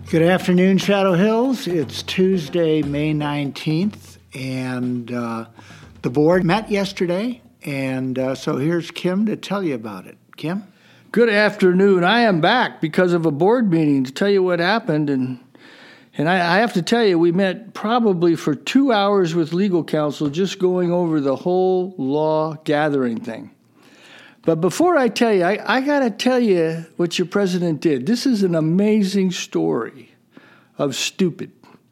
Good afternoon, Shadow Hills. It's Tuesday, May 19th, and the board met yesterday, and so here's Kim to tell you about it. Kim? Good afternoon. I am back because of a board meeting to tell you what happened, and I have to tell you, we met probably for 2 hours with legal counsel just going over the whole law gathering thing. But before I tell you, I got to tell you what your president did. This is an amazing story of stupid.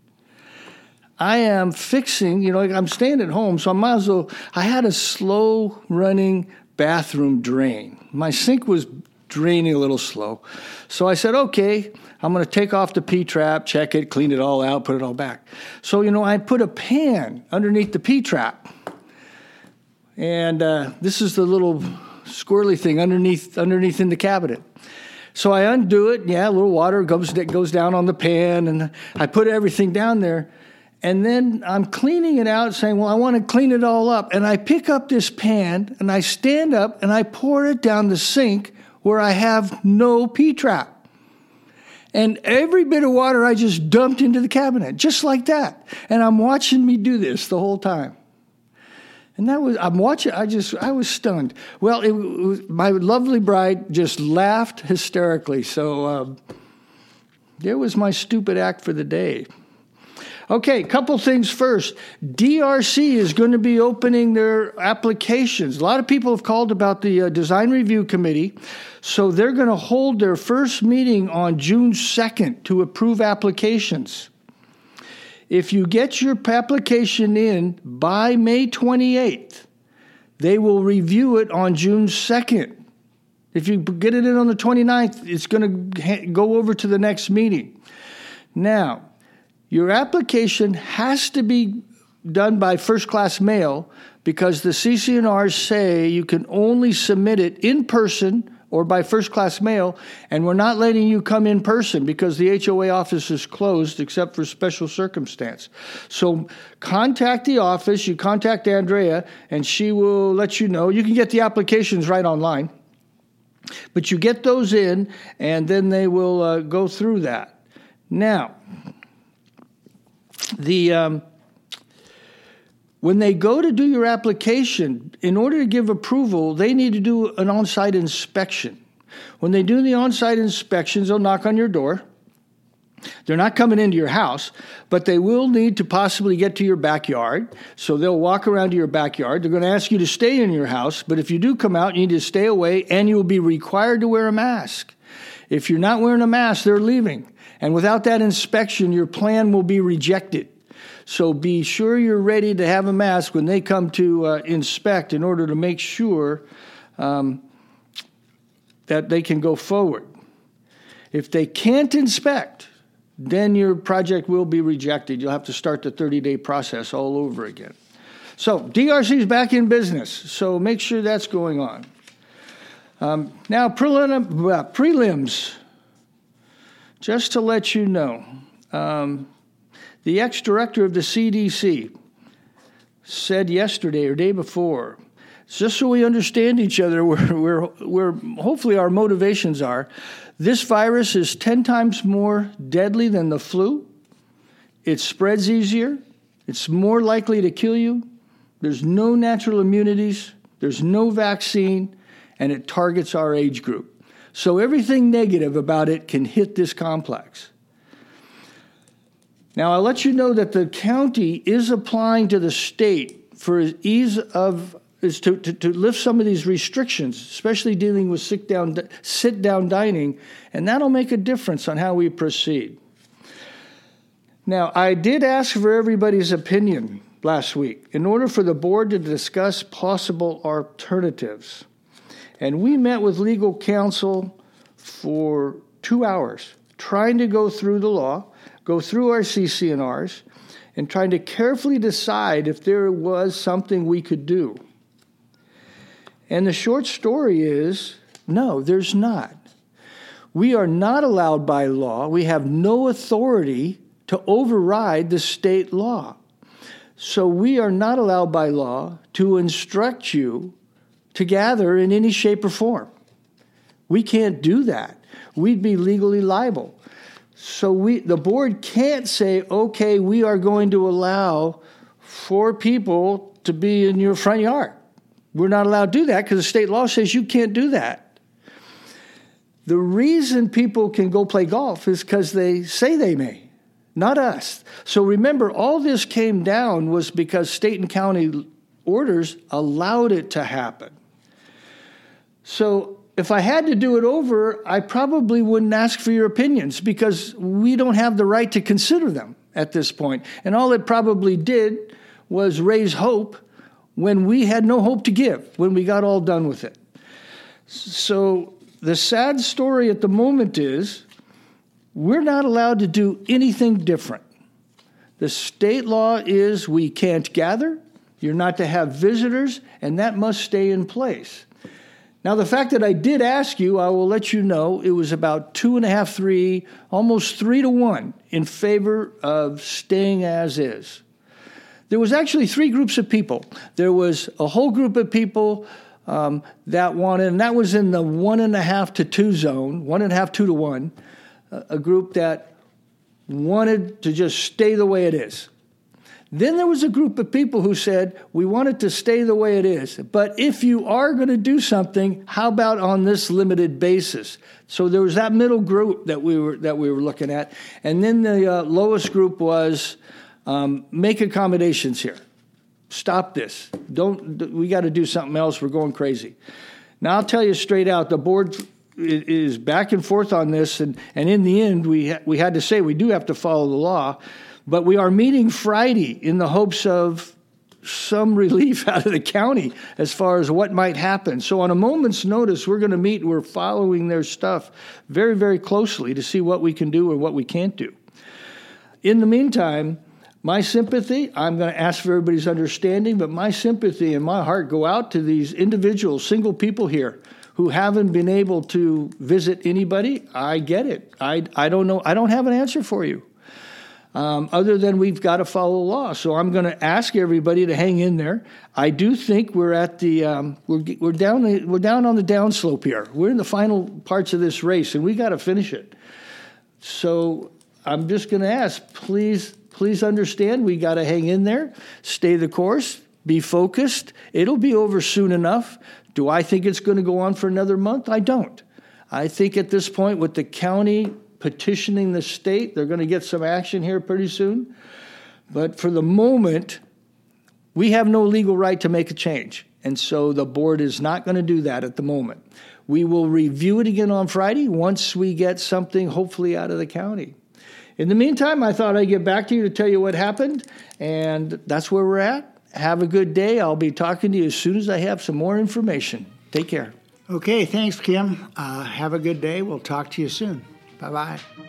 I am fixing, I'm staying at home, so I had a slow running bathroom drain. My sink was draining a little slow. So I said, okay, I'm going to take off the P-trap, check it, clean it all out, put it all back. So, I put a pan underneath the P-trap. And this is the little squirrely thing underneath in the cabinet. So I undo it. Yeah, a little water goes down on the pan, and I put everything down there. And then I'm cleaning it out, saying, well, I want to clean it all up. And I pick up this pan, and I stand up, and I pour it down the sink where I have no P-trap. And every bit of water I just dumped into the cabinet, just like that. And I'm watching me do this the whole time. And I was stunned. Well, it was, my lovely bride just laughed hysterically. So there was my stupid act for the day. Okay, couple things first. DRC is going to be opening their applications. A lot of people have called about the Design Review Committee. So they're going to hold their first meeting on June 2nd to approve applications. If you get your application in by May 28th, they will review it on June 2nd. If you get it in on the 29th, it's going to go over to the next meeting. Now, your application has to be done by first-class mail because the CC&Rs say you can only submit it in person or by first-class mail, and we're not letting you come in person because the HOA office is closed except for special circumstance. So contact the office, you contact Andrea, and she will let you know. You can get the applications right online, but you get those in, and then they will go through that. Now, when they go to do your application, in order to give approval, they need to do an on-site inspection. When they do the on-site inspections, they'll knock on your door. They're not coming into your house, but they will need to possibly get to your backyard. So they'll walk around to your backyard. They're going to ask you to stay in your house, but if you do come out, you need to stay away, and you will be required to wear a mask. If you're not wearing a mask, they're leaving. And without that inspection, your plan will be rejected. So be sure you're ready to have a mask when they come to inspect in order to make sure that they can go forward. If they can't inspect, then your project will be rejected. You'll have to start the 30-day process all over again. So DRC is back in business, so make sure that's going on. Now, prelims, just to let you know. The ex-director of the CDC said yesterday or day before, just so we understand each other, where hopefully our motivations are, this virus is 10 times more deadly than the flu. It spreads easier. It's more likely to kill you. There's no natural immunities. There's no vaccine, and it targets our age group. So everything negative about it can hit this complex. Now, I'll let you know that the county is applying to the state for ease of to lift some of these restrictions, especially dealing with sit-down dining, and that'll make a difference on how we proceed. Now, I did ask for everybody's opinion last week in order for the board to discuss possible alternatives. And we met with legal counsel for 2 hours, trying to go through the law, go through our CC&Rs, and trying to carefully decide if there was something we could do. And the short story is, no, there's not. We are not allowed by law. We have no authority to override the state law. So we are not allowed by law to instruct you to gather in any shape or form. We can't do that. We'd be legally liable. So the board can't say, okay, we are going to allow 4 people to be in your front yard. We're not allowed to do that because the state law says you can't do that. The reason people can go play golf is because they say they may, not us. So remember, all this came down was because state and county orders allowed it to happen. So if I had to do it over, I probably wouldn't ask for your opinions because we don't have the right to consider them at this point. And all it probably did was raise hope when we had no hope to give, when we got all done with it. So the sad story at the moment is we're not allowed to do anything different. The state law is we can't gather, you're not to have visitors, and that must stay in place. Now, the fact that I did ask you, I will let you know it was about 2.5, 3, almost 3-1 in favor of staying as is. There was actually 3 groups of people. There was a whole group of people that wanted, and that was in the 1.5 to 2 zone, 1.5, 2 to 1, a group that wanted to just stay the way it is. Then there was a group of people who said, we want it to stay the way it is. But if you are going to do something, how about on this limited basis? So there was that middle group that we were looking at. And then the lowest group was make accommodations here. Stop this. We got to do something else. We're going crazy. Now, I'll tell you straight out, the board is back and forth on this. And in the end, we had to say we do have to follow the law. But we are meeting Friday in the hopes of some relief out of the county as far as what might happen. So on a moment's notice, we're going to meet. We're following their stuff very, very closely to see what we can do or what we can't do. In the meantime, my sympathy, I'm going to ask for everybody's understanding, but my sympathy and my heart go out to these individuals, single people here who haven't been able to visit anybody. I get it. I don't know. I don't have an answer for you. Other than we've got to follow the law. So I'm going to ask everybody to hang in there. I do think we're at the we're down on the downslope here. We're in the final parts of this race, and we got to finish it. So I'm just going to ask, please understand, we got to hang in there, stay the course, be focused. It'll be over soon enough. Do I think it's going to go on for another month? I don't. I think at this point, with the county petitioning the state, they're going to get some action here pretty soon. But for the moment, we have no legal right to make a change. And so the board is not going to do that at the moment. We will review it again on Friday once we get something hopefully out of the county. In the meantime, I thought I'd get back to you to tell you what happened. And that's where we're at. Have a good day. I'll be talking to you as soon as I have some more information. Take care. Okay, thanks, Kim. Have a good day. We'll talk to you soon. Bye-bye.